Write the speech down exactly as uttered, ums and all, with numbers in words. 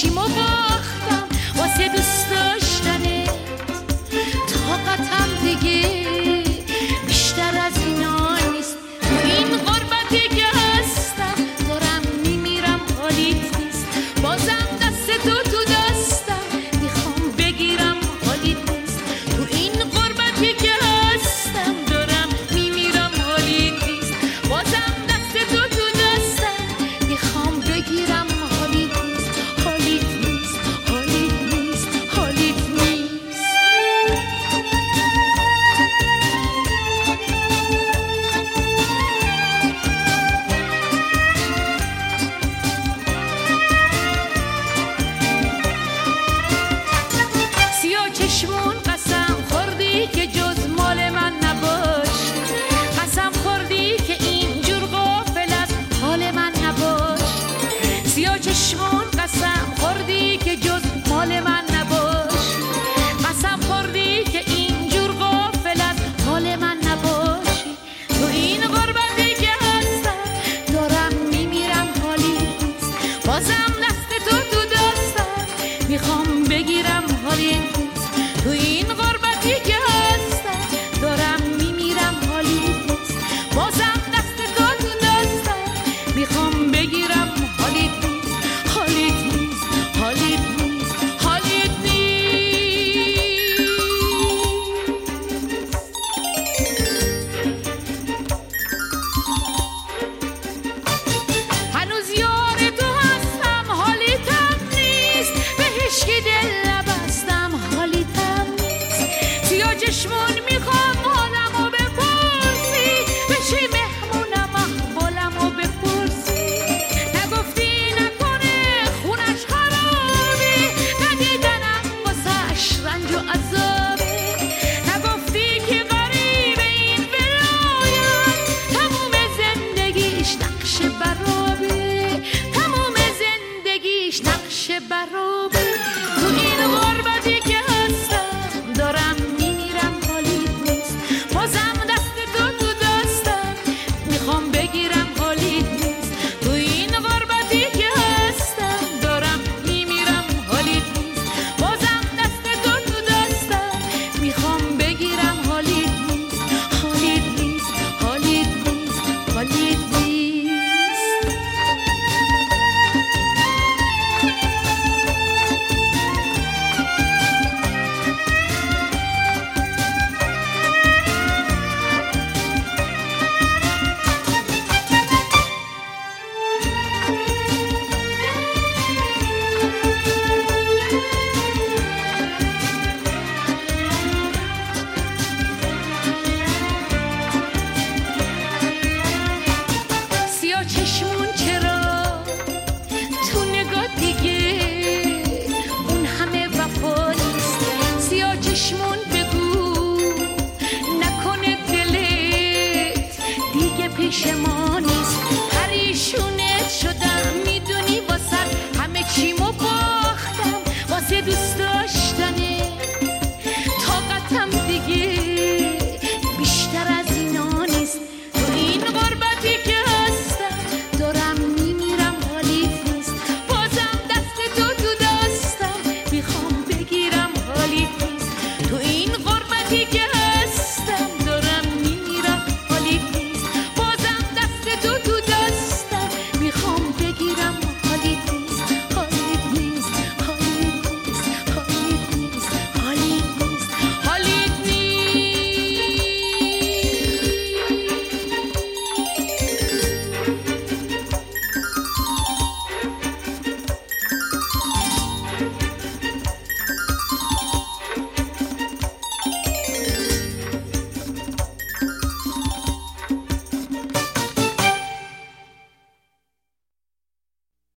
چیمو باختم واسه دوست داشتنه، طاقتم دیگه بیشتر از اینا نیست. تو این غربتی که هستم دارم میمیرم حالیت نیست. بازم دست تو تو دستم میخوام بگیرم حالیت نیست. تو این غربتی که هستم دارم میمیرم حالیت نیست. بازم دست تو تو دستم میخوام بگیرم حالیت نیست. حالیت نیست. حالیت نیست. حالیت نیست. سیاه چشمون قسم خوردی که جز مال من نباشی. قسم خوردی که اینجور غافل از حال من نباشی. سیاه چشمون قسم خوردی که جز مال من نباشی. قسم خوردی که اینجور غافل از حال من نباشی. تو این غربتی که هستم دارم میمیرم حالیت نیست. بازم دست تو تو دستم میخوام بگیرم حالیت نیست. تو این غربتی که هستم دارم میمیرم حالیت نیست. بازم دست تو تو دستم میخوام بگیرم حالیت نیست. حالیت نیست. حالیت نیست. حالیت نیست. هنوز یار تو هستم حالیتم نیست. به هیچکی دل نبستم حالیتم نیست. سیاه چشمون میخوام حالمو بپرسی. بشی مهمونم احوالمو بپرسی. نگفتی نکنه خونش خرابه. ندیدنم واسش رنج و عذابه. نگفتی که غریبه این ولایت. تموم زندگیش نقش برابه. تموم زندگیش نقش برابه. تو این غربتی که هستم دارم میمیرم حالیت نیست. بازم دست تو تو دستم میخوام بگیرم حالیت نیست. تو این غربتی که هستم دارم میمیرم حالیت نیست. بازم دست تو تو دستم میخوام بگیرم حالیت نیست. حالیت نیست. حالیت نیست. حالیت نیست. سیاه چشمون چرا تو نگاه دیگه اون همه وفا نیست. سیاه چشمون بگو نکنه دلت دیگه پیش ما